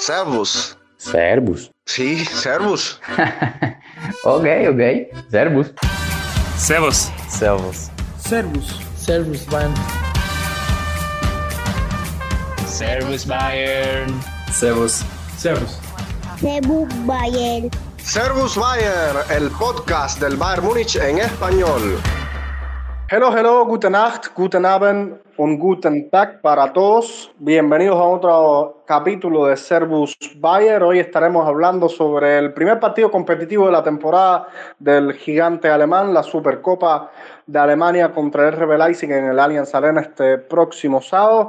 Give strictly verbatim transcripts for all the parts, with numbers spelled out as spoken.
Servus. Servus. Sí, servus. Ok, ok. Servus. Servus. Servus. Servus. Servus, Bayern. Servus, Bayern. Servus. Servus. Servus, Bayern. Servus Bayern, el podcast del Bayern Múnich en español. Hello, hello, gute Nacht, guten Abend und guten Tag para todos. Bienvenidos a otro capítulo de Servus Bayern. Hoy estaremos hablando sobre el primer partido competitivo de la temporada del gigante alemán, la Supercopa de Alemania contra el R B Leipzig en el Allianz Arena este próximo sábado.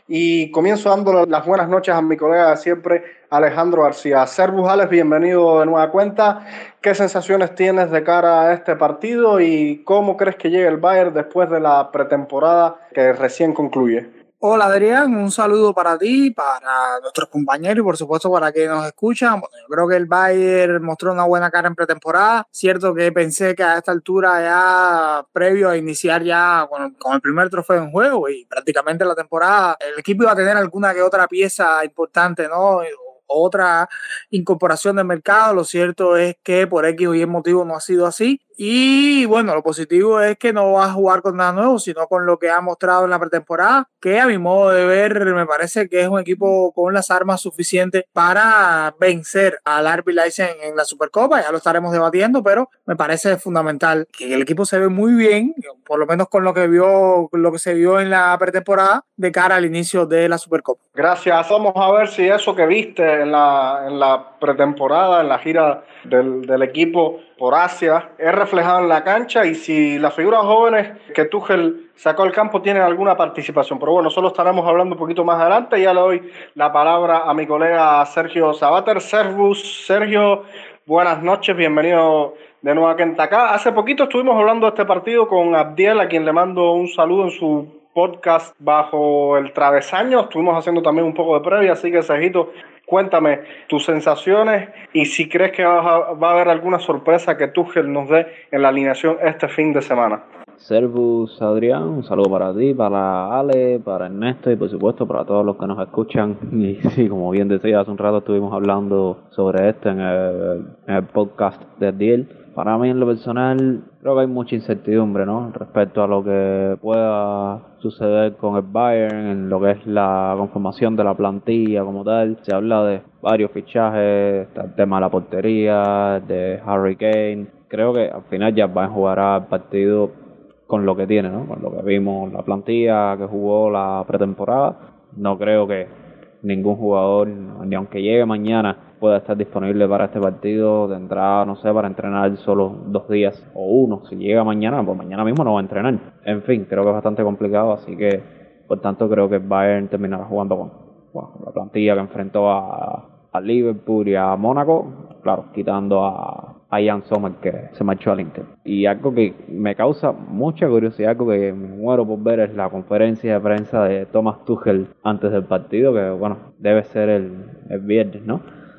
Y comienzo dándole las buenas noches a mi colega de siempre, Alejandro García. Servus, Alex, bienvenido de nueva cuenta. ¿Qué sensaciones tienes de cara a este partido y cómo crees que llegue el Bayern después de la pretemporada que recién concluye? Hola Adrián, un saludo para ti, para nuestros compañeros y por supuesto para quienes nos escuchan. Bueno, yo creo que el Bayern mostró una buena cara en pretemporada. Cierto que pensé que a esta altura ya previo a iniciar ya con, con el primer trofeo en juego y prácticamente la temporada, el equipo iba a tener alguna que otra pieza importante, ¿no? Otra incorporación del mercado. Lo cierto es que por X o Y motivo no ha sido así. Y bueno, lo positivo es que no va a jugar con nada nuevo, sino con lo que ha mostrado en la pretemporada, que a mi modo de ver me parece que es un equipo con las armas suficientes para vencer al R B Leipzig en, en la Supercopa. Ya lo estaremos debatiendo, pero me parece fundamental que el equipo se ve muy bien, por lo menos con lo que vio, lo que se vio en la pretemporada de cara al inicio de la Supercopa. Gracias. Vamos a ver si eso que viste en la, en la pretemporada, en la gira del, del equipo por Asia, es reflejado en la cancha y si las figuras jóvenes que Tuchel sacó al campo tienen alguna participación. Pero bueno, solo estaremos hablando un poquito más adelante. Ya le doy la palabra a mi colega Sergio Sabater. Servus, Sergio, buenas noches, bienvenido de nuevo a Kentacá. Hace poquito estuvimos hablando de este partido con Abdiel, a quien le mando un saludo en su podcast Bajo el Travesaño. Estuvimos haciendo también un poco de previa, así que Sergito, cuéntame tus sensaciones y si crees que va a, va a haber alguna sorpresa que Tuchel nos dé en la alineación este fin de semana. Servus, Adrián, un saludo para ti, para Ale, para Ernesto y por supuesto para todos los que nos escuchan. Y sí, como bien decía, hace un rato estuvimos hablando sobre esto en el, en el podcast de Abdiel. Para mí, en lo personal, creo que hay mucha incertidumbre, ¿no? Respecto a lo que pueda suceder con el Bayern, en lo que es la conformación de la plantilla como tal. Se habla de varios fichajes, el tema de la portería, de Harry Kane. Creo que al final ya Bayern jugará el partido con lo que tiene, ¿no? Con lo que vimos, la plantilla que jugó la pretemporada. No creo que ningún jugador, ni aunque llegue mañana, pueda estar disponible para este partido. De entrada, no sé, para entrenar solo dos días o uno. Si llega mañana, pues mañana mismo no va a entrenar. En fin, creo que es bastante complicado, así que por tanto creo que Bayern terminará jugando con, bueno, la plantilla que enfrentó a, a Liverpool y a Mónaco, claro, quitando a, a Jan Sommer, que se marchó al Inter. Y algo que me causa mucha curiosidad, algo que me muero por ver, es la conferencia de prensa de Thomas Tuchel antes del partido, que bueno, debe ser el, el viernes, ¿no?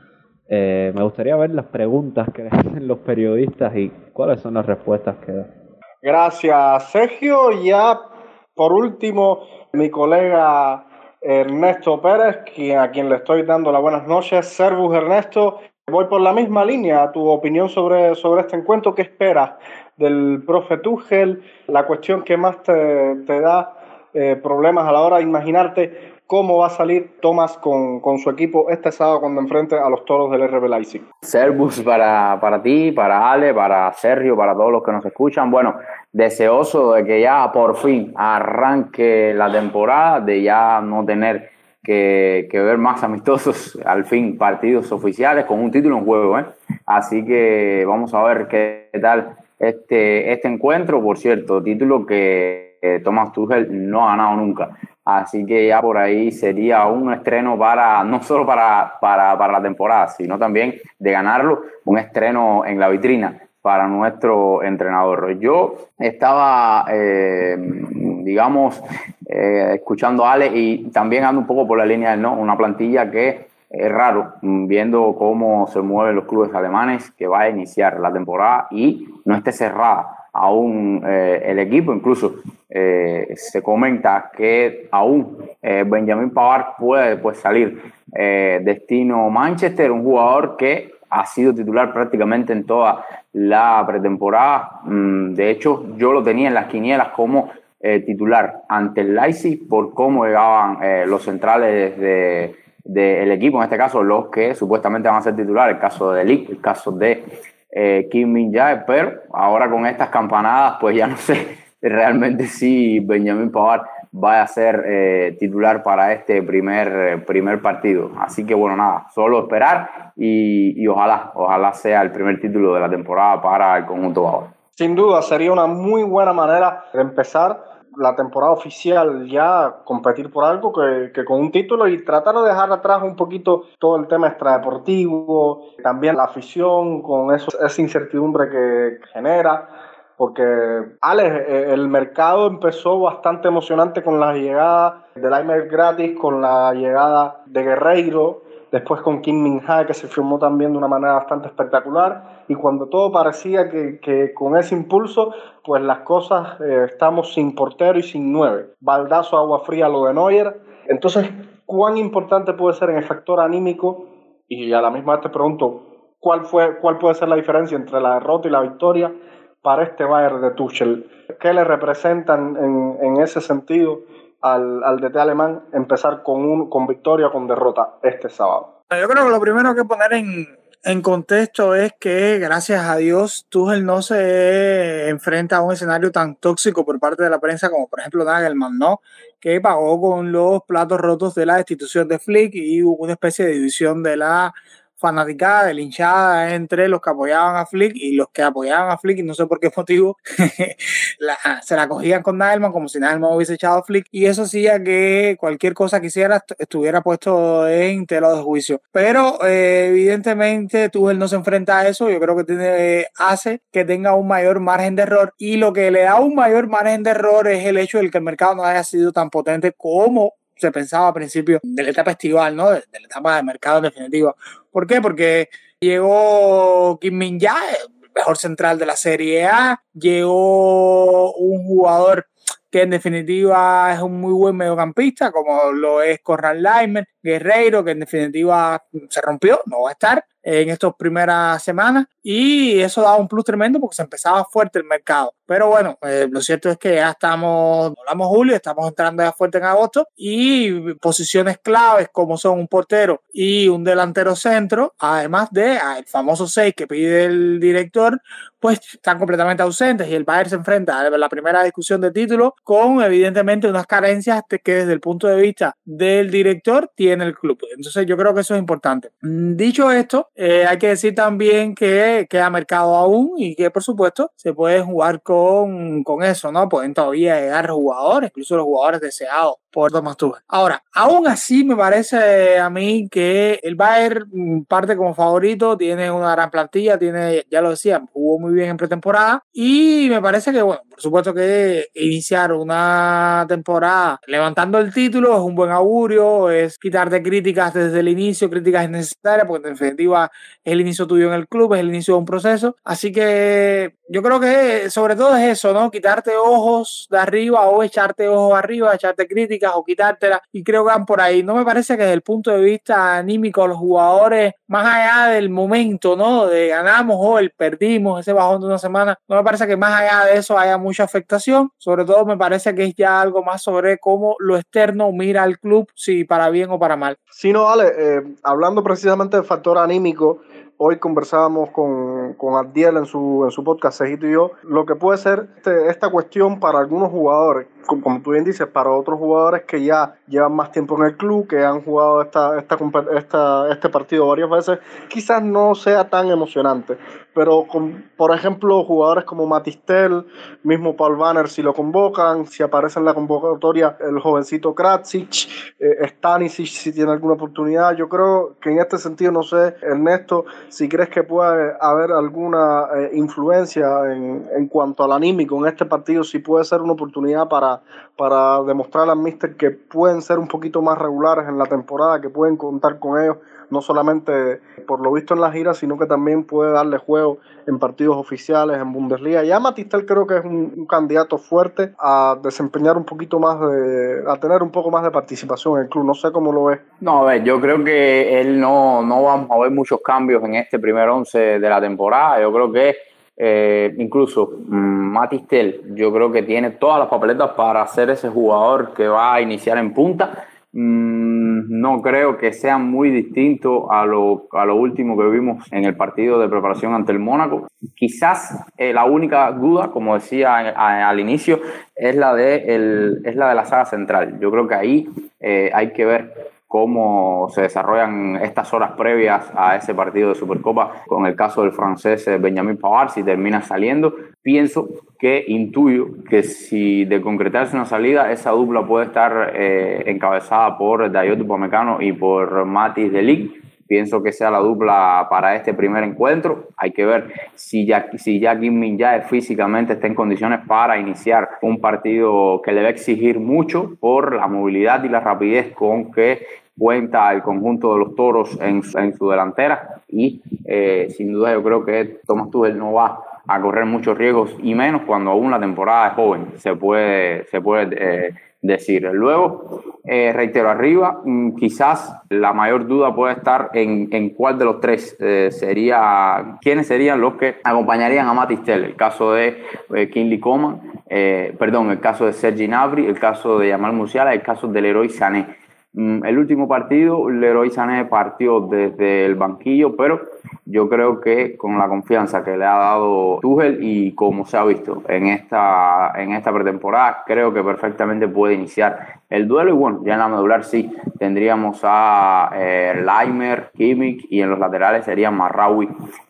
Eh, me gustaría ver las preguntas que hacen los periodistas y cuáles son las respuestas que dan. Gracias, Sergio. Ya por último, mi colega Ernesto Pérez, quien, a quien le estoy dando las buenas noches. Servus, Ernesto. Voy por la misma línea. Tu opinión sobre, sobre este encuentro. ¿Qué esperas del profe Tuchel? La cuestión que más te, te da eh, problemas a la hora de imaginarte cómo va a salir Thomas con, con su equipo este sábado cuando enfrente a los Toros del R B Leipzig. Servus para, para ti, para Ale, para Sergio, para todos los que nos escuchan. Bueno, deseoso de que ya por fin arranque la temporada, de ya no tener que, que ver más amistosos, al fin partidos oficiales con un título en juego, ¿eh? Así que vamos a ver qué tal este, este encuentro. Por cierto, título que eh, Thomas Tuchel no ha ganado nunca. Así que ya por ahí sería un estreno para, no solo para, para, para la temporada, sino también de ganarlo, un estreno en la vitrina para nuestro entrenador. Yo estaba, eh, digamos, eh, escuchando a Ale y también ando un poco por la línea del no, una plantilla que es raro, viendo cómo se mueven los clubes alemanes, que va a iniciar la temporada y no esté cerrada aún eh, el equipo. Incluso eh, se comenta que aún eh, Benjamin Pavard puede pues, salir eh, destino Manchester, un jugador que ha sido titular prácticamente en toda la pretemporada. De hecho, yo lo tenía en las quinielas como eh, titular ante el Leipzig por cómo llegaban eh, los centrales de, de el equipo, en este caso los que supuestamente van a ser titulares, el caso de Ligt, el caso de eh, Kim Min-jae, pero ahora con estas campanadas pues ya no sé realmente si Benjamin Pavard vaya a ser eh, titular para este primer, eh, primer partido. Así que bueno, nada, solo esperar y, y ojalá, ojalá sea el primer título de la temporada para el conjunto Bávaro. Sin duda, sería una muy buena manera de empezar la temporada oficial, ya competir por algo que, que con un título y tratar de dejar atrás un poquito todo el tema extradeportivo, también la afición con eso, esa incertidumbre que genera. Porque, Alex, el mercado empezó bastante emocionante con la llegada de Laimer gratis, con la llegada de Guerreiro, después con Kim Min-jae, que se firmó también de una manera bastante espectacular, y cuando todo parecía que, que con ese impulso, pues las cosas, eh, estamos sin portero y sin nueve. Baldazo, agua fría lo de Neuer. Entonces, ¿cuán importante puede ser en el factor anímico? Y a la misma vez te pregunto, ¿cuál, fue, cuál puede ser la diferencia entre la derrota y la victoria para este Bayern de Tuchel? ¿Qué le representan en, en ese sentido al, al D T alemán empezar con, un, con victoria o con derrota este sábado? Yo creo que lo primero que poner en, en contexto es que, gracias a Dios, Tuchel no se enfrenta a un escenario tan tóxico por parte de la prensa como, por ejemplo, Nagelsmann, ¿no? Que pagó con los platos rotos de la destitución de Flick y hubo una especie de división de la fanaticada, de la hinchada entre los que apoyaban a Flick y los que apoyaban a Flick, y no sé por qué motivo la, se la cogían con Nagelsmann como si Nagelsmann hubiese echado a Flick, y eso hacía que cualquier cosa que hiciera estuviera puesto en tela de juicio. Pero eh, evidentemente Tuchel no se enfrenta a eso. Yo creo que tiene, hace que tenga un mayor margen de error, y lo que le da un mayor margen de error es el hecho de que el mercado no haya sido tan potente como se pensaba al principio de la etapa estival, ¿no? De, de la etapa de mercado en definitiva. ¿Por qué? Porque llegó Kim Min-jae, el mejor central de la Serie A, llegó un jugador que en definitiva es un muy buen mediocampista, como lo es Konrad Laimer, Guerreiro, que en definitiva se rompió, no va a estar en estas primeras semanas, y eso daba un plus tremendo porque se empezaba fuerte el mercado. Pero bueno, eh, lo cierto es que ya estamos, hablamos julio, estamos entrando ya fuerte en agosto, y posiciones claves como son un portero y un delantero centro, además de ah, el famoso seis que pide el director, pues están completamente ausentes, y el Bayern se enfrenta a la primera discusión de título con evidentemente unas carencias que desde el punto de vista del director tiene el club. Entonces yo creo que eso es importante. Dicho esto, eh, hay que decir también que queda mercado aún, y que por supuesto se puede jugar con, con eso, ¿no? Pueden todavía llegar jugadores, incluso los jugadores deseados por Thomas Tuchel. Ahora, aún así me parece a mí que el Bayern parte como favorito, tiene una gran plantilla, tiene, ya lo decía, jugó muy bien en pretemporada, y me parece que, bueno, por supuesto que iniciar una temporada levantando el título es un buen augurio, es quitarte críticas desde el inicio, críticas innecesarias, porque en definitiva es el inicio tuyo en el club, es el inicio de un proceso. Así que yo creo que sobre todo es eso, ¿no? Quitarte ojos de arriba, o echarte ojos arriba, echarte críticas o quitártelas, y creo que van por ahí. No me parece que desde el punto de vista anímico los jugadores, más allá del momento, ¿no? De ganamos hoy, perdimos, ese bajón de una semana, no me parece que más allá de eso haya mucha afectación. Sobre todo me parece que es ya algo más sobre cómo lo externo mira al club, si para bien o para mal. Sí, no, Ale, eh, hablando precisamente del factor anímico, hoy conversábamos con, con Abdiel en su, en su podcast, Cejito y yo, lo que puede ser este, esta cuestión para algunos jugadores, como, como tú bien dices, para otros jugadores que ya llevan más tiempo en el club, que han jugado esta, esta, esta, este partido varias veces, quizás no sea tan emocionante. Pero, con, por ejemplo, jugadores como Matistel, mismo Paul Banner, si lo convocan, si aparece en la convocatoria el jovencito Kratsic, eh, Stanisic, si tiene alguna oportunidad, yo creo que en este sentido, no sé, Ernesto, si crees que puede haber alguna eh, influencia en, en cuanto al anímico en este partido, si puede ser una oportunidad para, para demostrar al míster que pueden ser un poquito más regulares en la temporada, que pueden contar con ellos, no solamente por lo visto en la gira, sino que también puede darle juego en partidos oficiales, en Bundesliga. Ya Matistel creo que es un, un candidato fuerte a desempeñar un poquito más de, a tener un poco más de participación en el club. No sé cómo lo ves. No, a ver, yo creo que él no, no vamos a ver muchos cambios en este primer once de la temporada. Yo creo que eh, incluso mmm, Matistel, yo creo que tiene todas las papeletas para ser ese jugador que va a iniciar en punta. No creo que sea muy distinto a lo, a lo último que vimos en el partido de preparación ante el Mónaco. Quizás eh, la única duda, como decía a, a, al inicio, es la, de el, es la de la saga central. Yo creo que ahí eh, hay que ver cómo se desarrollan estas horas previas a ese partido de Supercopa, con el caso del francés Benjamin Pavard, si termina saliendo. Pienso que intuyo que si de concretarse una salida, esa dupla puede estar eh, encabezada por Dayot Upamecano y por Matthijs de Ligt. Pienso que sea la dupla para este primer encuentro. Hay que ver si ya, si ya Kim Min-jae físicamente está en condiciones para iniciar un partido que le va a exigir mucho por la movilidad y la rapidez con que cuenta el conjunto de los toros en, en su delantera. Y eh, sin duda yo creo que Thomas Tuchel no va a correr muchos riesgos, y menos cuando aún la temporada es joven, se puede, se puede eh, decir. Luego, eh, reitero, arriba, mmm, quizás la mayor duda puede estar en, en cuál de los tres eh, sería, quiénes serían los que acompañarían a Matistel. El caso de eh, Kingsley Coman, eh, perdón, el caso de Serge Gnabry, el caso de Jamal Musiala, el caso de Leroy Sané. El último partido, Leroy Sané partió desde el banquillo, pero yo creo que con la confianza que le ha dado Tuchel y como se ha visto en esta, en esta pretemporada, creo que perfectamente puede iniciar el duelo. Y bueno, ya en la medular sí, tendríamos a eh, Laimer, Kimmich, y en los laterales serían Marraoui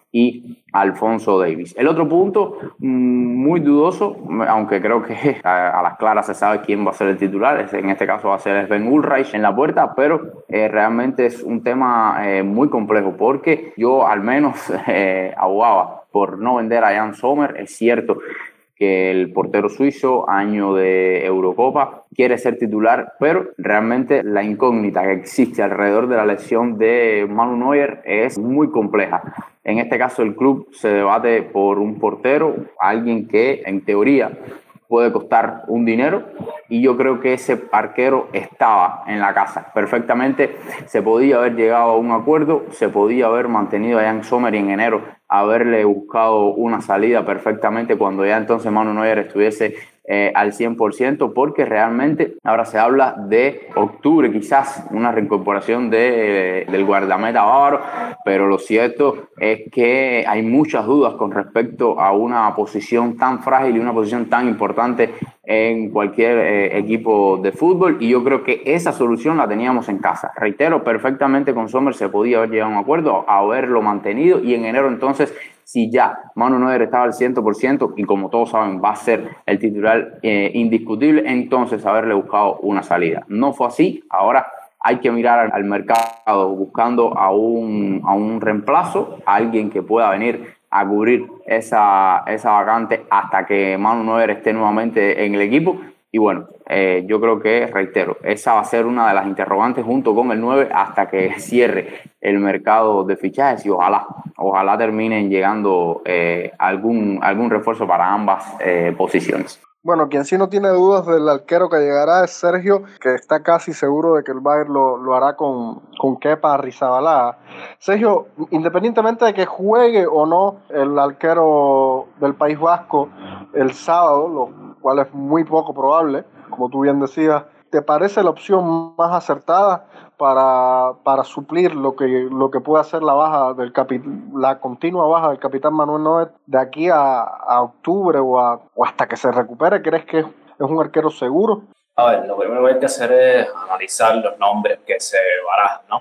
y Alphonso Davies. El otro punto, muy dudoso, aunque creo que a, a las claras se sabe quién va a ser el titular, en este caso va a ser Sven Ulreich en la puerta, pero eh, realmente es un tema eh, muy complejo, porque yo al menos eh, abogaba por no vender a Jan Sommer. Es cierto que el portero suizo, año de Eurocopa, quiere ser titular, pero realmente la incógnita que existe alrededor de la lesión de Manu Neuer es muy compleja. En este caso el club se debate por un portero, alguien que en teoría puede costar un dinero, y yo creo que ese arquero estaba en la casa. Perfectamente se podía haber llegado a un acuerdo, se podía haber mantenido a Jan Sommer y en enero haberle buscado una salida perfectamente cuando ya entonces Manu Neuer estuviese eh, al cien por ciento, porque realmente ahora se habla de octubre, quizás una reincorporación de, eh, del guardameta bávaro, pero lo cierto es que hay muchas dudas con respecto a una posición tan frágil y una posición tan importante en cualquier eh, equipo de fútbol, y yo creo que esa solución la teníamos en casa. Reitero, perfectamente con Sommer se podía haber llegado a un acuerdo, haberlo mantenido, y en enero entonces, si ya Manu Neuer estaba al cien por ciento y como todos saben va a ser el titular eh, indiscutible, entonces haberle buscado una salida. No fue así. Ahora hay que mirar al mercado buscando a un, a un reemplazo, a alguien que pueda venir a cubrir esa, esa vacante hasta que Manu Neuer esté nuevamente en el equipo. Y bueno, eh, yo creo que, reitero, esa va a ser una de las interrogantes junto con el nueve hasta que cierre el mercado de fichajes, y ojalá, ojalá terminen llegando eh, algún, algún refuerzo para ambas eh, posiciones. Bueno, quien sí no tiene dudas del arquero que llegará es Sergio, que está casi seguro de que el Bayern lo, lo hará con, con Kepa Arrizabalaga. Sergio, independientemente de que juegue o no el arquero del País Vasco el sábado, lo cual es muy poco probable, como tú bien decías, ¿te parece la opción más acertada para, para suplir lo que, lo que puede hacer la baja del capi, la continua baja del capitán Manuel Neuer de aquí a, a octubre o, a, o hasta que se recupere? ¿Crees que es, es un arquero seguro? A ver, lo primero que hay que hacer es analizar los nombres que se barajan, ¿no?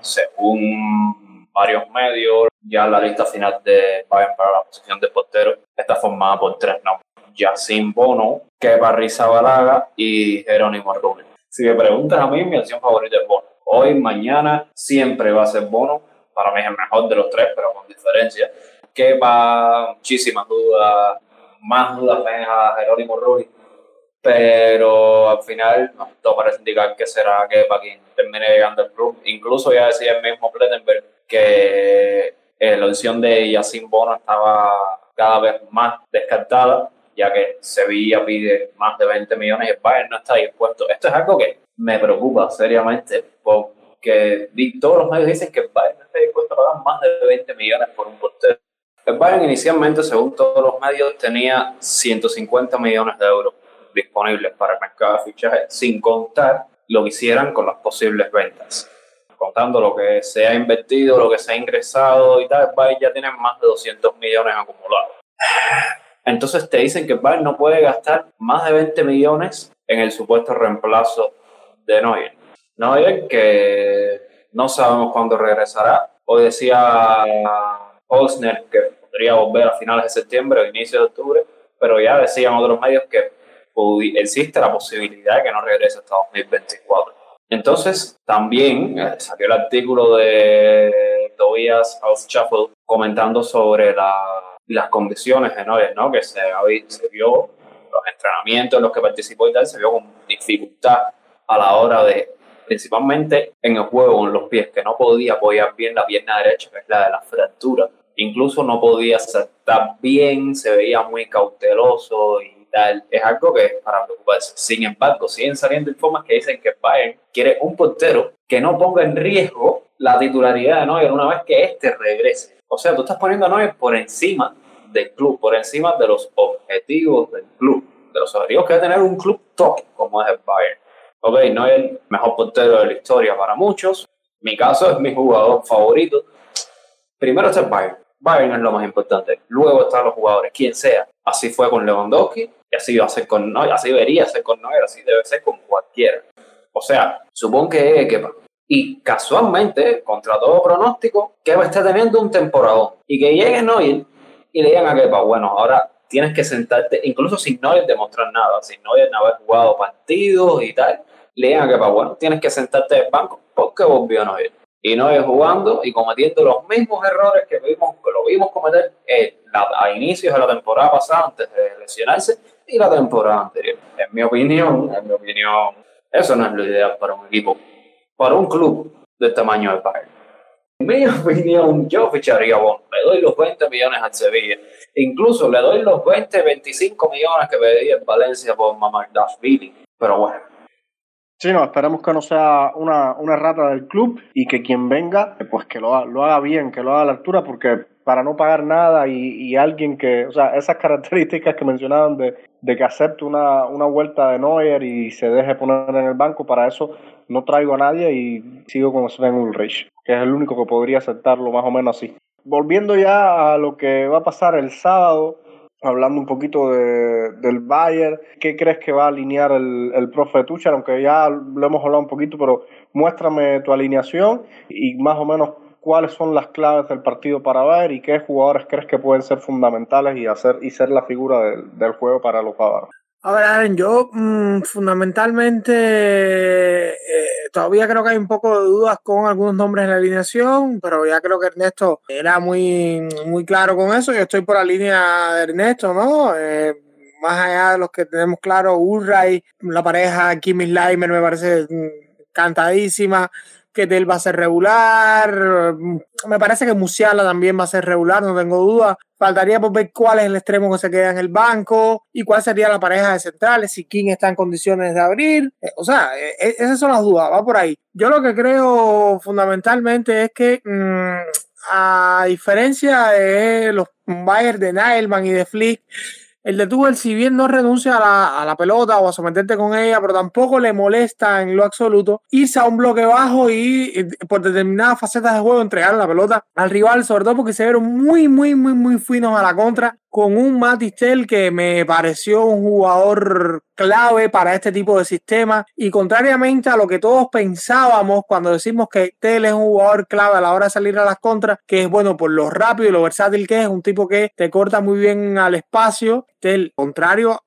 Según varios medios, ya la lista final de Bayern para la posición de portero está formada por tres nombres: Yacine Bono, Kepa Arrizabalaga y Jerónimo Rubio. Si me preguntas a mí, mi opción favorita es Bono. Hoy, mañana, siempre va a ser Bono, para mí es el mejor de los tres, pero con diferencia. Kepa, muchísimas dudas, más dudas me deja Jerónimo Rulli, pero al final no, todo parece indicar que será Kepa quien termine llegando al club. Incluso ya decía el mismo Plettenberg que eh, la opción de Yacine Bono estaba cada vez más descartada, ya que Sevilla pide más de veinte millones y el Bayern no está dispuesto. Esto es algo que me preocupa seriamente, porque todos los medios dicen que el Bayern no está dispuesto a pagar más de veinte millones por un portero. El Bayern inicialmente, según todos los medios, tenía ciento cincuenta millones de euros disponibles para el mercado de fichajes, sin contar lo que hicieran con las posibles ventas. Contando lo que se ha invertido, lo que se ha ingresado y tal, el Bayern ya tiene más de doscientos millones acumulados. Entonces te dicen que el Bayern no puede gastar más de veinte millones en el supuesto reemplazo de Neuer. Neuer, que no sabemos cuándo regresará. Hoy decía Holzner que podría volver a finales de septiembre o inicios de octubre, pero ya decían otros medios que existe la posibilidad de que no regrese hasta dos mil veinticuatro. Entonces, también eh, salió el artículo de Tobias Altscheffel comentando sobre la, las condiciones de Neuer, ¿no? Que se, se vio, los entrenamientos en los que participó y tal, se vio con dificultad a la hora de, principalmente en el juego con los pies, que no podía apoyar bien la pierna derecha, que es la de la fractura. Incluso no podía saltar bien, se veía muy cauteloso y tal. Es algo que es para preocuparse. Sin embargo, siguen saliendo informes que dicen que Bayern quiere un portero que no ponga en riesgo la titularidad de Neuer una vez que éste regrese. O sea, tú estás poniendo a Neuer por encima del club, por encima de los objetivos del club, de los objetivos que debe tener un club top como es el Bayern. Ok, Neuer, el mejor portero de la historia para muchos. Mi caso es mi jugador favorito. Primero está el Bayern. Bayern es lo más importante. Luego están los jugadores, quien sea. Así fue con Lewandowski, y así va a ser con Neuer, así debería ser con Neuer, así debe ser con cualquiera. O sea, supongo que llegue Kepa. Y casualmente, contra todo pronóstico, Kepa está teniendo un temporadón. Y que llegue Neuer y le digan a Kepa, bueno, ahora tienes que sentarte, incluso sin Neuer demostrar nada, sin Neuer no haber jugado partidos y tal, le digan a Kepa, bueno, tienes que sentarte en el banco porque volvió Neuer. Y Neuer jugando y cometiendo los mismos errores que, vimos, que lo vimos cometer eh, la, a inicios de la temporada pasada antes de lesionarse y la temporada anterior. En mi opinión, en mi opinión, eso no es lo ideal para un equipo, para un club del tamaño del Bayern. En mi opinión, yo ficharía a Bono. Le doy los veinte millones al Sevilla. Incluso le doy los veinte, veinticinco millones que pedía en Valencia por Mamardashvili. Pero bueno. Sí, no, esperemos que no sea una, una rata del club y que quien venga, pues que lo haga, lo haga bien, que lo haga a la altura, porque para no pagar nada y, y alguien que, o sea, esas características que mencionaban de, de que acepte una, una vuelta de Neuer y se deje poner en el banco, para eso no traigo a nadie y sigo con Sven Ulreich, que es el único que podría aceptarlo más o menos así. Volviendo ya a lo que va a pasar el sábado, hablando un poquito de, del Bayern, ¿qué crees que va a alinear el, el profe Tuchel? Aunque ya lo hemos hablado un poquito, pero muéstrame tu alineación y más o menos cuáles son las claves del partido para ver y qué jugadores crees que pueden ser fundamentales y hacer y ser la figura del, del juego para los bávaros. A ver, Aaron, yo mmm, fundamentalmente eh, todavía creo que hay un poco de dudas con algunos nombres en la alineación, pero ya creo que Ernesto era muy, muy claro con eso. Yo estoy por la línea de Ernesto, ¿no? Eh, más allá de los que tenemos claro, Ulreich, la pareja Kimmich Laimer me parece cantadísima. Que Tel va a ser regular, me parece que Musiala también va a ser regular, no tengo duda. Faltaría por ver cuál es el extremo que se queda en el banco y cuál sería la pareja de centrales, si King está en condiciones de abrir. O sea, esas son las dudas, va por ahí. Yo lo que creo fundamentalmente es que mmm, a diferencia de los Bayern de Nagelsmann y de Flick, el de Tuchel, si bien no renuncia a la, a la pelota o a someterte con ella, pero tampoco le molesta en lo absoluto irse a un bloque bajo y, y por determinadas facetas de juego entregar la pelota al rival, sobre todo porque se vieron muy, muy, muy, muy finos a la contra con un Mathys Tel que me pareció un jugador clave para este tipo de sistema y contrariamente a lo que todos pensábamos cuando decimos que Tel es un jugador clave a la hora de salir a las contras, que es bueno por lo rápido y lo versátil que es, un tipo que te corta muy bien al espacio. Tel, contrario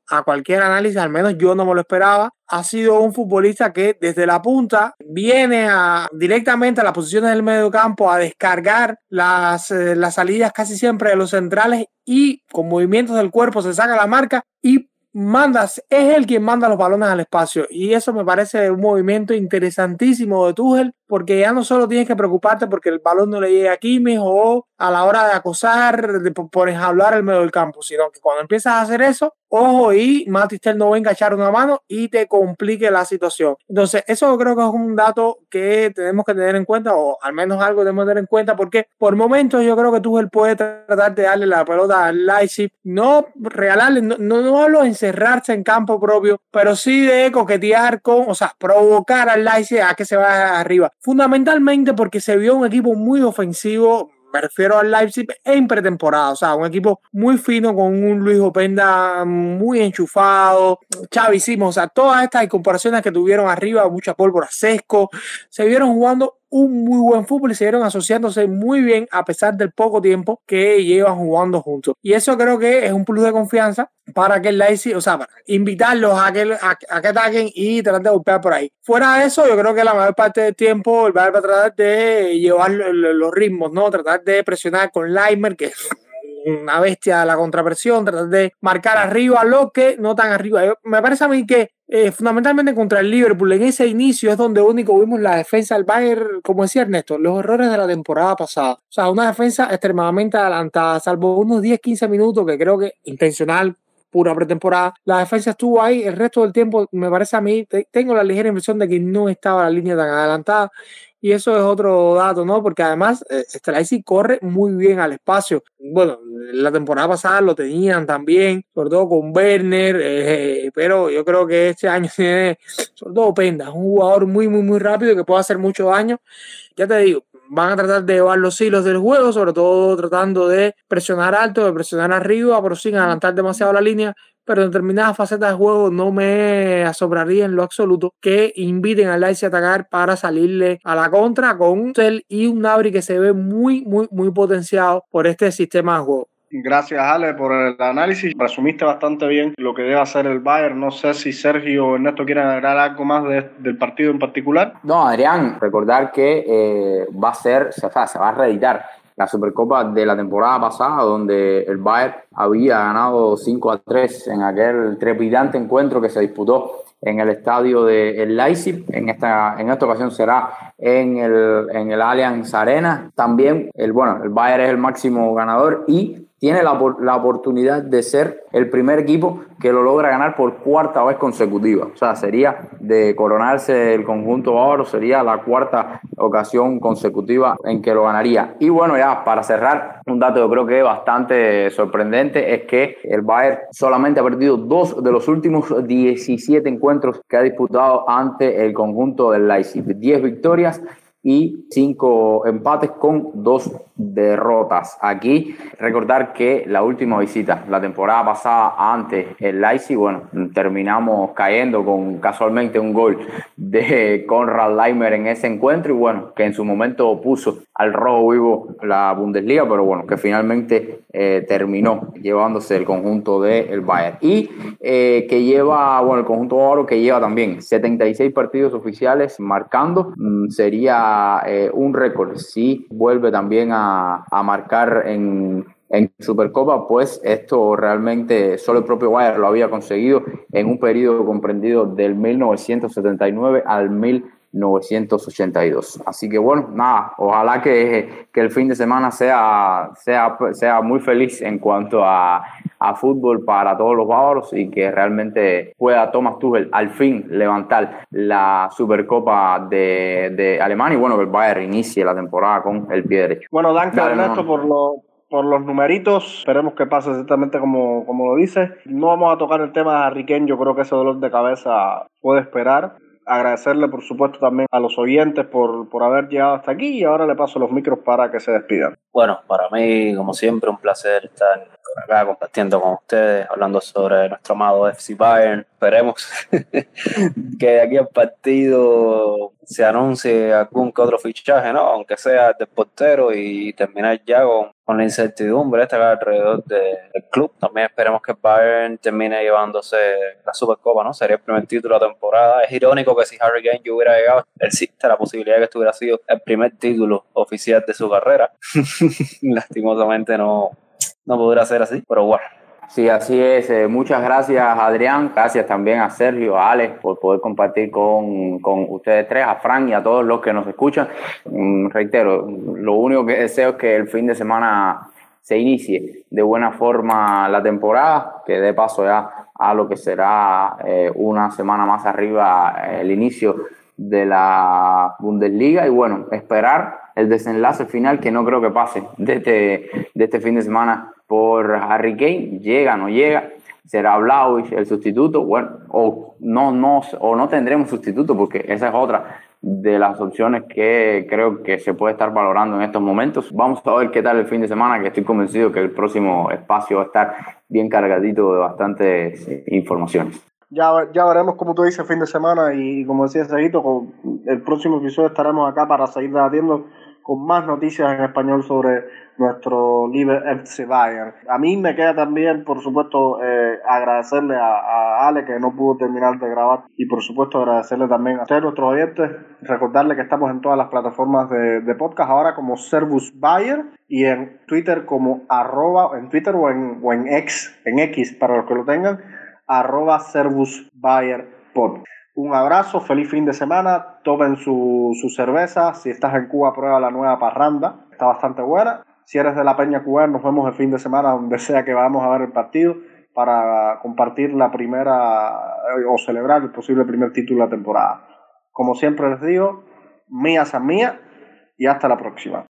a cualquier análisis, al menos yo no me lo esperaba. Ha sido un futbolista que desde la punta viene a, directamente a las posiciones del medio campo a descargar las, eh, las salidas casi siempre de los centrales y con movimientos del cuerpo se saca la marca y mandas, es él quien manda los balones al espacio, y eso me parece un movimiento interesantísimo de Tuchel, porque ya no solo tienes que preocuparte porque el balón no le llegue a Kimmich o a la hora de acosar, de, por enjablar el medio del campo, sino que cuando empiezas a hacer eso, ojo, y Mathys Tel no venga a echar una mano y te complique la situación. Entonces eso creo que es un dato que tenemos que tener en cuenta, o al menos algo tenemos que tener en cuenta, porque por momentos yo creo que Tuchel puede tratar de darle la pelota al Leipzig, no regalarle, no, no, no hablo de encerrarse en campo propio, pero sí de coquetear con, o sea, provocar al Leipzig a que se vaya arriba, fundamentalmente porque se vio un equipo muy ofensivo. Me refiero al Leipzig en pretemporada, o sea, un equipo muy fino con un Luis Openda muy enchufado, Xavi Simons, o sea, todas estas incorporaciones que tuvieron arriba, mucha pólvora, Sesco, se vieron jugando un muy buen fútbol y se vieron asociándose muy bien a pesar del poco tiempo que llevan jugando juntos. Y eso creo que es un plus de confianza para que el Leipzig, o sea, para invitarlos a que, a, a que ataquen y tratar de golpear por ahí. Fuera de eso, yo creo que la mayor parte del tiempo el Bayern va a tratar de llevar los, los ritmos, ¿no? Tratar de presionar con Leimer, que es una bestia de la contrapresión, tratar de marcar arriba lo que no tan arriba. Yo, me parece a mí que eh, fundamentalmente contra el Liverpool en ese inicio es donde único vimos la defensa del Bayern, como decía Ernesto, los errores de la temporada pasada. O sea, una defensa extremadamente adelantada, salvo unos diez quince minutos que creo que intencional, pura pretemporada, la defensa estuvo ahí. El resto del tiempo me parece a mí, te, tengo la ligera impresión de que no estaba la línea tan adelantada. Y eso es otro dato, ¿no? Porque además eh, este Leipzig corre muy bien al espacio. Bueno, la temporada pasada lo tenían también, sobre todo con Werner, eh, pero yo creo que este año tiene, sobre todo Openda, es un jugador muy, muy, muy rápido que puede hacer mucho daño. Ya te digo, van a tratar de llevar los hilos del juego, sobre todo tratando de presionar alto, de presionar arriba, pero sin adelantar demasiado la línea. Pero en determinadas facetas de juego no me asombraría en lo absoluto que inviten al Leipzig a atacar para salirle a la contra con un Tel y un Gnabry que se ve muy, muy, muy potenciado por este sistema de juego. Gracias, Ale, por el análisis. Resumiste bastante bien lo que debe hacer el Bayern. No sé si Sergio o Ernesto quieren agregar algo más de, del partido en particular. No, Adrián, recordar que eh, va a ser, o sea, se va a reeditar la Supercopa de la temporada pasada, donde el Bayern había ganado cinco a tres en aquel trepidante encuentro que se disputó en el estadio de el Leipzig. En esta, en esta ocasión será en el, en el Allianz Arena. También, el, bueno, el Bayern es el máximo ganador y tiene la, la oportunidad de ser el primer equipo que lo logra ganar por cuarta vez consecutiva. O sea, sería de coronarse el conjunto bávaro, sería la cuarta ocasión consecutiva en que lo ganaría. Y bueno, ya para cerrar, un dato yo creo que es bastante sorprendente es que el Bayern solamente ha perdido dos de los últimos diecisiete encuentros que ha disputado ante el conjunto del Leipzig. diez victorias y cinco empates con dos derrotas. Aquí recordar que la última visita, la temporada pasada ante el Leipzig, bueno, terminamos cayendo con casualmente un gol de Konrad Laimer en ese encuentro y bueno, que en su momento puso al rojo vivo la Bundesliga, pero bueno, que finalmente eh, terminó llevándose el conjunto del Bayern y eh, que lleva, bueno, el conjunto bávaro que lleva también setenta y seis partidos oficiales marcando, mmm, sería Eh, un récord. Si vuelve también a, a marcar en, en Supercopa, pues esto realmente solo el propio Bayern lo había conseguido en un periodo comprendido del mil novecientos setenta y nueve al mil novecientos ochenta y dos. Así que bueno, nada, ojalá que, que el fin de semana sea, sea, sea muy feliz en cuanto a, a fútbol para todos los bávaros y que realmente pueda Thomas Tuchel al fin levantar la Supercopa de, de Alemania y bueno, que el Bayern inicie la temporada con el pie derecho. Bueno, danke Ernesto por lo por los numeritos, esperemos que pase exactamente como, como lo dices. No vamos a tocar el tema de Harry Kane, yo creo que ese dolor de cabeza puede esperar. Agradecerle, por supuesto, también a los oyentes por, por haber llegado hasta aquí y ahora le paso los micros para que se despidan. Bueno, para mí, como siempre, un placer estar por acá compartiendo con ustedes, hablando sobre nuestro amado F C Bayern. Esperemos que de aquí al partido se anuncie algún que otro fichaje, ¿no? Aunque sea del portero, y terminar ya con, con la incertidumbre esta que hay alrededor de, del club. También esperemos que Bayern termine llevándose la Supercopa, ¿no? Sería el primer título de la temporada. Es irónico que si Harry Kane ya hubiera llegado, existe la posibilidad de que esto hubiera sido el primer título oficial de su carrera. Lastimosamente no, no podrá ser así, pero bueno. Sí, así es. Eh, muchas gracias, Adrián. Gracias también a Sergio, a Alex, por poder compartir con, con ustedes tres, a Frank y a todos los que nos escuchan. Mm, reitero, lo único que deseo es que el fin de semana se inicie de buena forma la temporada, que dé paso ya a lo que será eh, una semana más arriba eh, el inicio de la Bundesliga, y bueno, esperar el desenlace final, que no creo que pase de este, de este fin de semana por Harry Kane. Llega, no llega, será Vlahovic el sustituto, bueno, o no, no, o no tendremos sustituto, porque esa es otra de las opciones que creo que se puede estar valorando en estos momentos. Vamos a ver qué tal el fin de semana, que estoy convencido que el próximo espacio va a estar bien cargadito de bastantes informaciones. Ya, ya veremos, como tú dices, fin de semana, y como decía Seguito, con el próximo episodio estaremos acá para seguir debatiendo con más noticias en español sobre nuestro Liebe F C Bayern. A mí me queda también, por supuesto, eh, agradecerle a, a Ale, que no pudo terminar de grabar, y por supuesto agradecerle también a ustedes, nuestros oyentes, recordarle que estamos en todas las plataformas de, de podcast ahora como Servus Bayern, y en Twitter como arroba, en Twitter o en, o en X, en X para los que lo tengan, arroba Servus Bayern Pod. Un abrazo, feliz fin de semana, tomen su, su cerveza. Si estás en Cuba, prueba la nueva parranda, está bastante buena. Si eres de la Peña Cubana, nos vemos el fin de semana donde sea que vayamos a ver el partido, para compartir la primera o celebrar el posible primer título de la temporada. Como siempre les digo, mía san mía, y hasta la próxima.